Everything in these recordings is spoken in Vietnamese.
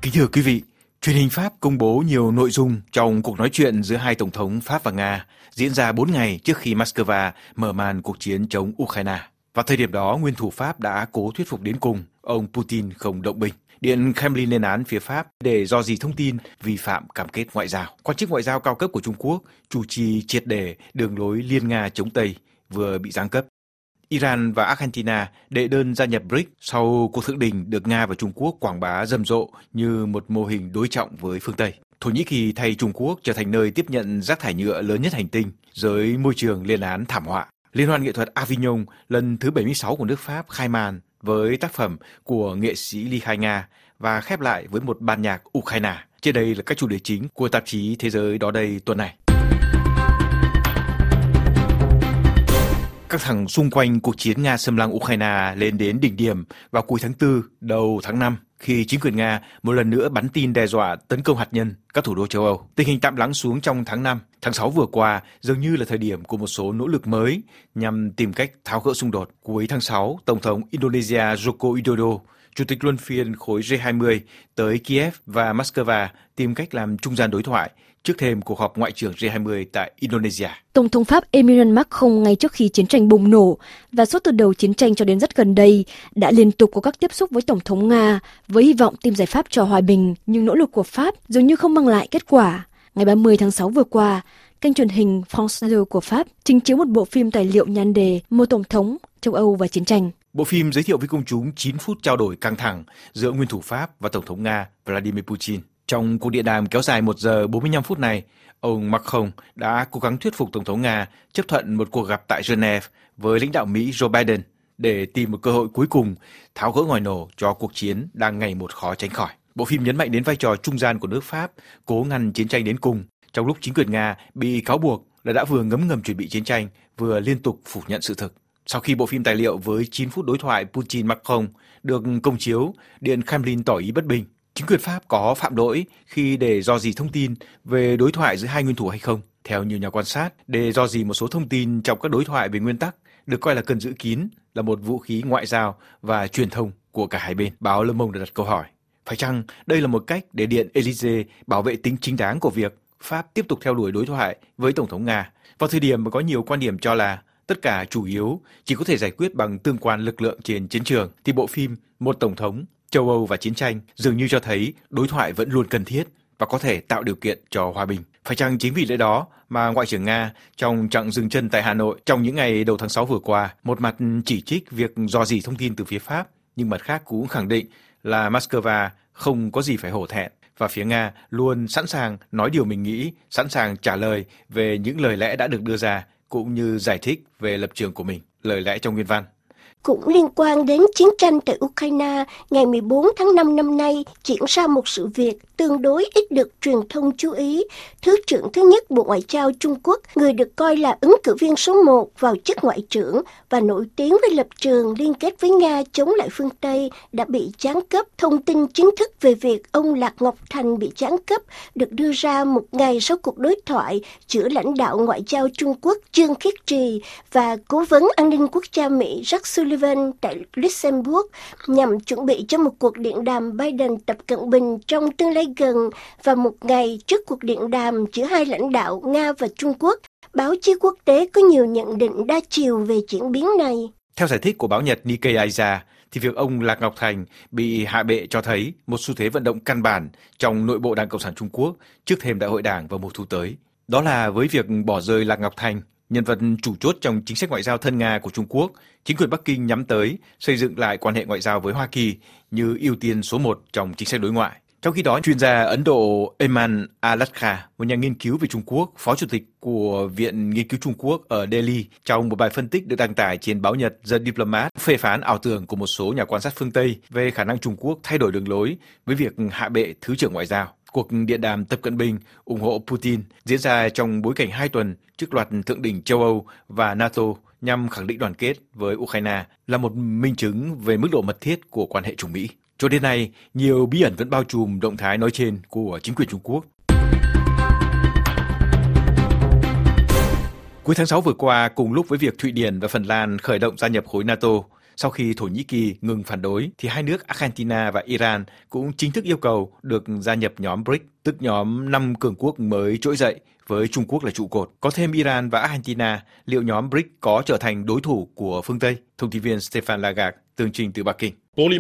Kính thưa quý vị, truyền hình Pháp công bố nhiều nội dung trong cuộc nói chuyện giữa hai tổng thống Pháp và Nga diễn ra 4 ngày trước khi Moscow mở màn cuộc chiến chống Ukraine. Vào thời điểm đó, nguyên thủ Pháp đã cố thuyết phục đến cùng ông Putin không động binh. Điện Kremlin lên án phía Pháp để rò rỉ thông tin vi phạm cam kết ngoại giao. Quan chức ngoại giao cao cấp của Trung Quốc chủ trì triệt để đường lối Liên Nga chống Tây vừa bị giáng cấp. Iran và Argentina đệ đơn gia nhập BRICS sau cuộc thượng đỉnh được Nga và Trung Quốc quảng bá rầm rộ như một mô hình đối trọng với phương Tây. Thổ Nhĩ Kỳ thay Trung Quốc trở thành nơi tiếp nhận rác thải nhựa lớn nhất hành tinh, giới môi trường lên án thảm họa. Liên hoan nghệ thuật Avignon lần thứ 76 của nước Pháp khai màn với tác phẩm của nghệ sĩ Ly Khai Nga và khép lại với một ban nhạc Ukraine. Trên đây là các chủ đề chính của tạp chí Thế giới đó đây tuần này. Căng thẳng xung quanh cuộc chiến Nga xâm lăng Ukraine lên đến đỉnh điểm vào cuối tháng 4, đầu tháng 5 khi chính quyền Nga một lần nữa bắn tin đe dọa tấn công hạt nhân các thủ đô châu Âu. Tình hình tạm lắng xuống trong tháng 5. Tháng 6 vừa qua dường như là thời điểm của một số nỗ lực mới nhằm tìm cách tháo gỡ xung đột. Cuối tháng 6, Tổng thống Indonesia Joko Widodo, Chủ tịch luân phiên khối G20 tới Kiev và Moscow tìm cách làm trung gian đối thoại trước thềm cuộc họp ngoại trưởng G20 tại Indonesia. Tổng thống Pháp Emmanuel Macron ngay trước khi chiến tranh bùng nổ và suốt từ đầu chiến tranh cho đến rất gần đây đã liên tục có các tiếp xúc với Tổng thống Nga với hy vọng tìm giải pháp cho hòa bình, nhưng nỗ lực của Pháp dường như không mang lại kết quả. Ngày 30 tháng 6 vừa qua, kênh truyền hình France 2 của Pháp trình chiếu một bộ phim tài liệu nhan đề Một Tổng thống, châu Âu và chiến tranh. Bộ phim giới thiệu với công chúng 9 phút trao đổi căng thẳng giữa nguyên thủ Pháp và Tổng thống Nga Vladimir Putin. Trong cuộc điện đàm kéo dài 1 giờ 45 phút này, ông Macron đã cố gắng thuyết phục Tổng thống Nga chấp thuận một cuộc gặp tại Geneva với lãnh đạo Mỹ Joe Biden để tìm một cơ hội cuối cùng tháo gỡ ngòi nổ cho cuộc chiến đang ngày một khó tránh khỏi. Bộ phim nhấn mạnh đến vai trò trung gian của nước Pháp cố ngăn chiến tranh đến cùng, trong lúc chính quyền Nga bị cáo buộc là đã vừa ngấm ngầm chuẩn bị chiến tranh, vừa liên tục phủ nhận sự thực. Sau khi bộ phim tài liệu với 9 phút đối thoại Putin-Macron được công chiếu, Điện Kremlin tỏ ý bất bình. Chính quyền Pháp có phạm lỗi khi để rò rỉ thông tin về đối thoại giữa hai nguyên thủ hay không? Theo nhiều nhà quan sát, để rò rỉ một số thông tin trong các đối thoại về nguyên tắc được coi là cần giữ kín là một vũ khí ngoại giao và truyền thông của cả hai bên. Báo Le Monde đã đặt câu hỏi, phải chăng đây là một cách để Điện Élysée bảo vệ tính chính đáng của việc Pháp tiếp tục theo đuổi đối thoại với Tổng thống Nga? Vào thời điểm mà có nhiều quan điểm cho là tất cả chủ yếu chỉ có thể giải quyết bằng tương quan lực lượng trên chiến trường, thì bộ phim Một Tổng thống, châu Âu và chiến tranh dường như cho thấy đối thoại vẫn luôn cần thiết và có thể tạo điều kiện cho hòa bình. Phải chăng chính vì lẽ đó mà Ngoại trưởng Nga trong chặng dừng chân tại Hà Nội trong những ngày đầu tháng 6 vừa qua, một mặt chỉ trích việc rò rỉ thông tin từ phía Pháp, nhưng mặt khác cũng khẳng định là Moscow không có gì phải hổ thẹn và phía Nga luôn sẵn sàng nói điều mình nghĩ, sẵn sàng trả lời về những lời lẽ đã được đưa ra, cũng như giải thích về lập trường của mình, lời lẽ trong nguyên văn. Cũng liên quan đến chiến tranh tại Ukraine, ngày 14 tháng 5 năm nay diễn ra một sự việc tương đối ít được truyền thông chú ý. Thứ trưởng thứ nhất Bộ Ngoại giao Trung Quốc, người được coi là ứng cử viên số 1 vào chức ngoại trưởng và nổi tiếng với lập trường liên kết với Nga chống lại phương Tây, đã bị giáng cấp. Thông tin chính thức về việc ông Lạc Ngọc Thành bị giáng cấp được đưa ra một ngày sau cuộc đối thoại giữa lãnh đạo ngoại giao Trung Quốc Dương Khiết Trì và cố vấn an ninh quốc gia Mỹ Jake Sullivan tại Luxembourg nhằm chuẩn bị cho một cuộc điện đàm Biden-Tập Cận Bình trong tương lai gần và một ngày trước cuộc điện đàm giữa hai lãnh đạo Nga và Trung Quốc. Báo chí quốc tế có nhiều nhận định đa chiều về diễn biến này. Theo giải thích của báo Nhật Nikkei Asia, thì việc ông Lạc Ngọc Thành bị hạ bệ cho thấy một xu thế vận động căn bản trong nội bộ Đảng Cộng sản Trung Quốc trước thềm đại hội đảng vào mùa thu tới. Đó là với việc bỏ rơi Lạc Ngọc Thành, nhân vật chủ chốt trong chính sách ngoại giao thân Nga của Trung Quốc, chính quyền Bắc Kinh nhắm tới xây dựng lại quan hệ ngoại giao với Hoa Kỳ như ưu tiên số 1 trong chính sách đối ngoại. Trong khi đó, chuyên gia Ấn Độ Eman Alatkha, một nhà nghiên cứu về Trung Quốc, phó chủ tịch của Viện Nghiên cứu Trung Quốc ở Delhi, trong một bài phân tích được đăng tải trên báo Nhật The Diplomat, phê phán ảo tưởng của một số nhà quan sát phương Tây về khả năng Trung Quốc thay đổi đường lối với việc hạ bệ Thứ trưởng Ngoại giao. Cuộc điện đàm Tập Cận Bình ủng hộ Putin diễn ra trong bối cảnh 2 tuần trước loạt thượng đỉnh châu Âu và NATO nhằm khẳng định đoàn kết với Ukraine là một minh chứng về mức độ mật thiết của quan hệ Trung Mỹ. Cho đến nay, nhiều bí ẩn vẫn bao trùm động thái nói trên của chính quyền Trung Quốc. Cuối tháng 6 vừa qua, cùng lúc với việc Thụy Điển và Phần Lan khởi động gia nhập khối NATO, Sau khi Thổ Nhĩ Kỳ ngừng phản đối, thì hai nước Argentina và Iran cũng chính thức yêu cầu được gia nhập nhóm BRICS, tức nhóm 5 cường quốc mới trỗi dậy với Trung Quốc là trụ cột. Có thêm Iran và Argentina, liệu nhóm BRICS có trở thành đối thủ của phương Tây? Thông tin viên Stéphane Lagarde tường trình từ Bắc Kinh.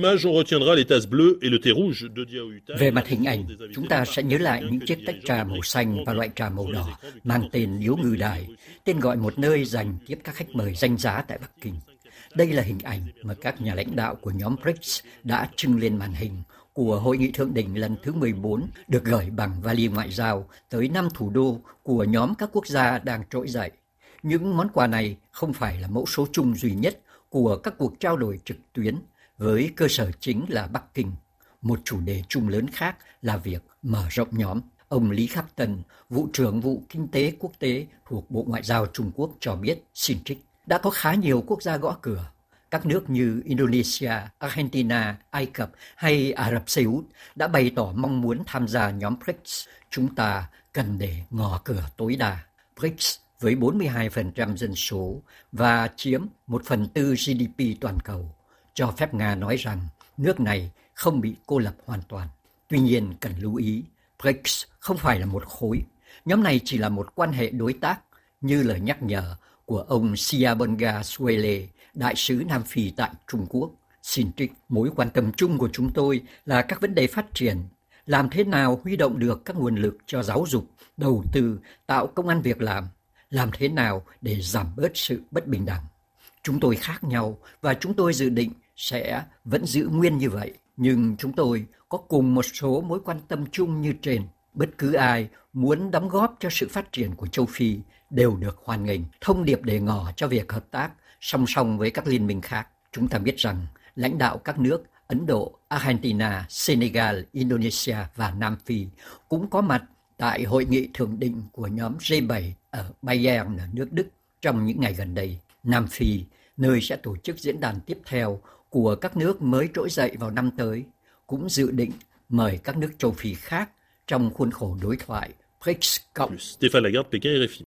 Về mặt hình ảnh, chúng ta sẽ nhớ lại những chiếc tách trà màu xanh và loại trà màu đỏ mang tên Điếu Ngư Đài, tên gọi một nơi dành tiếp các khách mời danh giá tại Bắc Kinh. Đây là hình ảnh mà các nhà lãnh đạo của nhóm BRICS đã trưng lên màn hình của Hội nghị Thượng đỉnh lần thứ 14 được gửi bằng vali ngoại giao tới 5 thủ đô của nhóm các quốc gia đang trỗi dậy. Những món quà này không phải là mẫu số chung duy nhất của các cuộc trao đổi trực tuyến với cơ sở chính là Bắc Kinh. Một chủ đề chung lớn khác là việc mở rộng nhóm. Ông Lý Khắc Tân, Vụ trưởng Vụ Kinh tế Quốc tế thuộc Bộ Ngoại giao Trung Quốc cho biết, xin trích, đã có khá nhiều quốc gia gõ cửa. Các nước như Indonesia, Argentina, Ai Cập hay Ả Rập Xê Út đã bày tỏ mong muốn tham gia nhóm BRICS. Chúng ta cần để ngỏ cửa tối đa. BRICS với 42% dân số và chiếm 1/4 GDP toàn cầu, cho phép Nga nói rằng nước này không bị cô lập hoàn toàn. Tuy nhiên, cần lưu ý, BRICS không phải là một khối. Nhóm này chỉ là một quan hệ đối tác, như lời nhắc nhở của ông Siabonga Suele, đại sứ Nam Phi tại Trung Quốc. Xin trích, mối quan tâm chung của chúng tôi là các vấn đề phát triển, làm thế nào huy động được các nguồn lực cho giáo dục, đầu tư, tạo công ăn việc làm thế nào để giảm bớt sự bất bình đẳng. Chúng tôi khác nhau và chúng tôi dự định sẽ vẫn giữ nguyên như vậy, nhưng chúng tôi có cùng một số mối quan tâm chung như trên. Bất cứ ai muốn đóng góp cho sự phát triển của châu Phi đều được hoan nghênh. Thông điệp để ngỏ cho việc hợp tác song song với các liên minh khác. Chúng ta biết rằng lãnh đạo các nước Ấn Độ, Argentina, Senegal, Indonesia và Nam Phi cũng có mặt tại hội nghị thượng đỉnh của nhóm G7 ở Bayern, nước Đức trong những ngày gần đây. Nam Phi, nơi sẽ tổ chức diễn đàn tiếp theo của các nước mới trỗi dậy vào năm tới, cũng dự định mời các nước châu Phi khác trong khuôn khổ đối thoại BRICS cộng. Stéphane Lagarde, Pékin, RFI.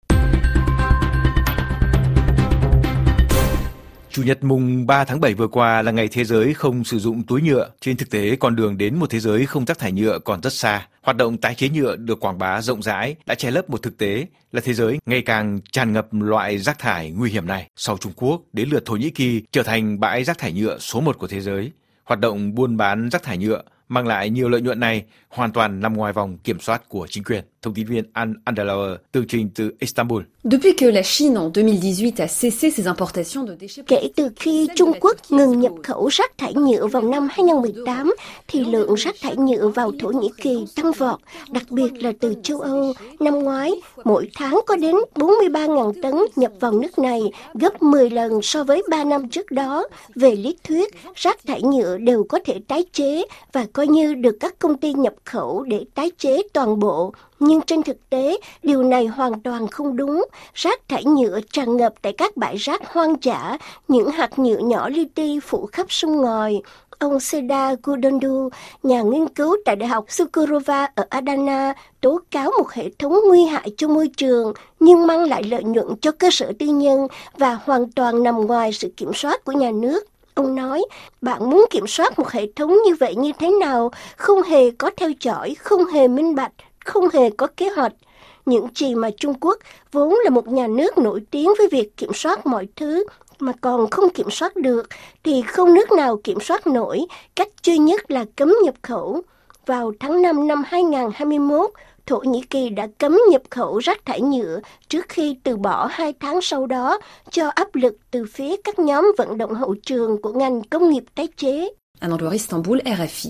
Chủ nhật mùng 3 tháng 7 vừa qua là ngày thế giới không sử dụng túi nhựa. Trên thực tế, con đường đến một thế giới không rác thải nhựa còn rất xa. Hoạt động tái chế nhựa được quảng bá rộng rãi đã che lấp một thực tế là thế giới ngày càng tràn ngập loại rác thải nguy hiểm này. Sau Trung Quốc, đến lượt Thổ Nhĩ Kỳ trở thành bãi rác thải nhựa số 1 của thế giới. Hoạt động buôn bán rác thải nhựa mang lại nhiều lợi nhuận này hoàn toàn nằm ngoài vòng kiểm soát của chính quyền. Thông tin viên Anne Andelauer tường trình từ Istanbul. Depuis que la Chine en 2018 a cessé ses importations de déchets. Kể từ khi Trung Quốc ngừng nhập khẩu rác thải nhựa vào năm 2018, thì lượng rác thải nhựa vào Thổ Nhĩ Kỳ tăng vọt, đặc biệt là từ châu Âu. Năm ngoái, mỗi tháng có đến 43.000 tấn nhập vào nước này, gấp 10 lần so với 3 năm trước đó. Về lý thuyết, rác thải nhựa đều có thể tái chế và coi như được các công ty nhập khẩu để tái chế toàn bộ. Nhưng trên thực tế, điều này hoàn toàn không đúng. Rác thải nhựa tràn ngập tại các bãi rác hoang dã, những hạt nhựa nhỏ li ti phủ khắp sông ngòi. Ông Seda Gudondu, nhà nghiên cứu tại Đại học Sukurova ở Adana, tố cáo một hệ thống nguy hại cho môi trường, nhưng mang lại lợi nhuận cho cơ sở tư nhân và hoàn toàn nằm ngoài sự kiểm soát của nhà nước. Ông nói, bạn muốn kiểm soát một hệ thống như vậy như thế nào? Không hề có theo dõi, không hề minh bạch, không hề có kế hoạch. Những gì mà Trung Quốc vốn là một nhà nước nổi tiếng với việc kiểm soát mọi thứ mà còn không kiểm soát được, thì không nước nào kiểm soát nổi. Cách duy nhất là cấm nhập khẩu. Vào tháng 5 năm 2021, Thổ Nhĩ Kỳ đã cấm nhập khẩu rác thải nhựa trước khi từ bỏ 2 tháng sau đó do áp lực từ phía các nhóm vận động hậu trường của ngành công nghiệp tái chế. Anne Andelauer, Istanbul, RFI.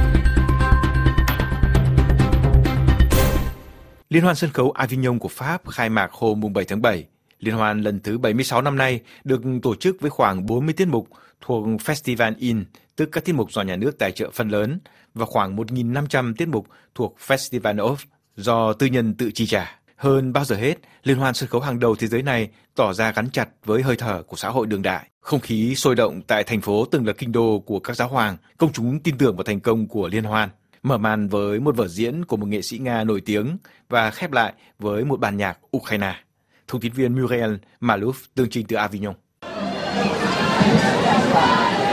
Liên hoan sân khấu Avignon của Pháp khai mạc hôm 7 tháng 7. Liên hoan lần thứ 76 năm nay được tổ chức với khoảng 40 tiết mục thuộc Festival In, tức các tiết mục do nhà nước tài trợ phần lớn, và khoảng 1.500 tiết mục thuộc Festival Off do tư nhân tự chi trả. Hơn bao giờ hết, liên hoan sân khấu hàng đầu thế giới này tỏ ra gắn chặt với hơi thở của xã hội đương đại. Không khí sôi động tại thành phố từng là kinh đô của các giáo hoàng, công chúng tin tưởng vào thành công của liên hoan. Mở màn với một vở diễn của một nghệ sĩ Nga nổi tiếng và khép lại với một bản nhạc Ukraine. Thông tin viên Muriel Malouf tường trình từ Avignon.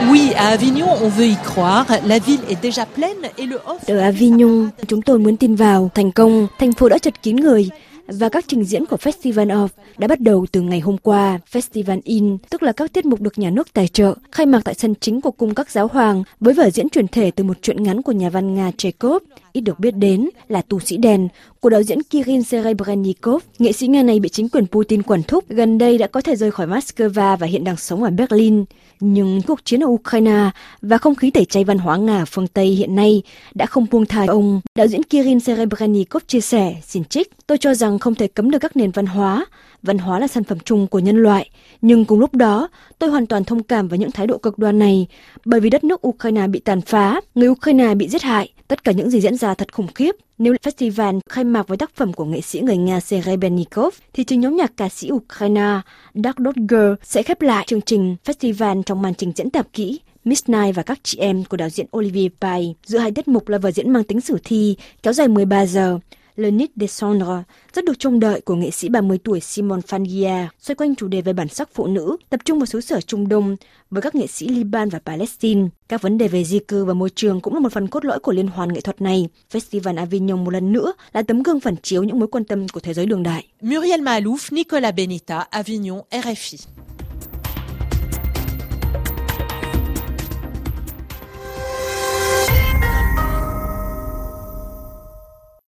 Oui, à Avignon, on veut y croire. La ville est déjà pleine et le off... Ở Avignon, chúng tôi muốn tin vào thành công, thành phố đã chật kín người. Và các trình diễn của Festival Off đã bắt đầu từ ngày hôm qua. Festival In, tức là các tiết mục được nhà nước tài trợ, khai mạc tại sân chính của Cung các Giáo hoàng với vở diễn chuyển thể từ một truyện ngắn của nhà văn Nga Chekhov, ít được biết đến là Tù sĩ đèn, của đạo diễn Kirill Serebrennikov. Nghệ sĩ Nga này bị chính quyền Putin quản thúc, gần đây đã có thể rời khỏi Moscow và hiện đang sống ở Berlin. Nhưng cuộc chiến ở Ukraine và không khí tẩy chay văn hóa Nga ở phương Tây hiện nay đã không buông tha ông. Đạo diễn Kirill Serebrennikov chia sẻ, xin trích, tôi cho rằng không thể cấm được các nền văn hóa là sản phẩm chung của nhân loại. Nhưng cùng lúc đó, tôi hoàn toàn thông cảm với những thái độ cực đoan này, bởi vì đất nước Ukraine bị tàn phá, người Ukraine bị giết hại, tất cả những gì diễn ra thật khủng khiếp. Nếu festival khai mạc với tác phẩm của nghệ sĩ người Nga Serebrennikov, thì chính nhóm nhạc ca sĩ Ukraine Dark Dot Girl sẽ khép lại chương trình festival trong màn trình diễn tạp kỹ Midnight và các chị em của đạo diễn Olivier Pay. Giữa hai tiết mục là vở diễn mang tính sử thi kéo dài 13 giờ. Le Nid des Cendres, rất được trông đợi của nghệ sĩ 30 tuổi Simon Fangia, xoay quanh chủ đề về bản sắc phụ nữ, tập trung vào xứ sở Trung Đông với các nghệ sĩ Liban và Palestine. Các vấn đề về di cư và môi trường cũng là một phần cốt lõi của liên hoan nghệ thuật này. Festival Avignon một lần nữa là tấm gương phản chiếu những mối quan tâm của thế giới đương đại. Muriel Malouf, Nicolas Benita, Avignon, RFI.